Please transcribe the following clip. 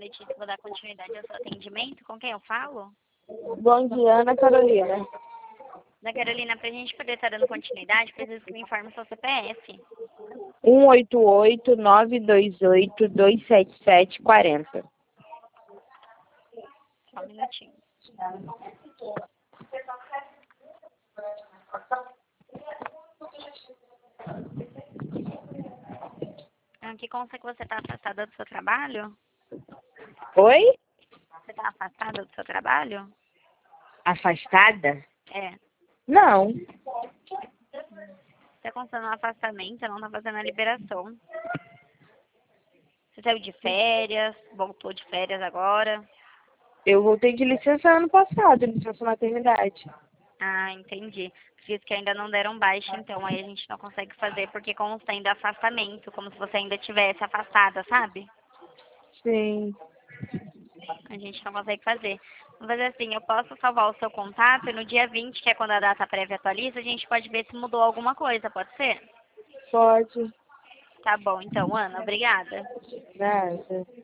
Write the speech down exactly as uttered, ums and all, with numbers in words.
Letícia, vou dar continuidade ao seu atendimento. Com quem eu falo? Bom dia, Ana Carolina. Da Carolina, pra gente poder estar dando continuidade, preciso que me informe o seu C P F. um oito oito, nove dois oito, dois sete sete, quatro zero. Só um minutinho. Ah, que consta que você está afastada do seu trabalho? Oi? Você está afastada do seu trabalho? Afastada? É. Não. Está constando um afastamento, não está fazendo a liberação. Você saiu de férias, voltou de férias agora. Eu voltei de licença ano passado, licença maternidade. Ah, entendi. Diz que ainda não deram baixa, então aí a gente não consegue fazer porque consta ainda afastamento, como se você ainda tivesse afastada, sabe? Sim. A gente não consegue fazer. Vamos fazer assim, eu posso salvar o seu contato e no dia vinte, que é quando a data prévia atualiza, a gente pode ver se mudou alguma coisa, pode ser? Pode. Tá bom, então, Ana, obrigada. Nada.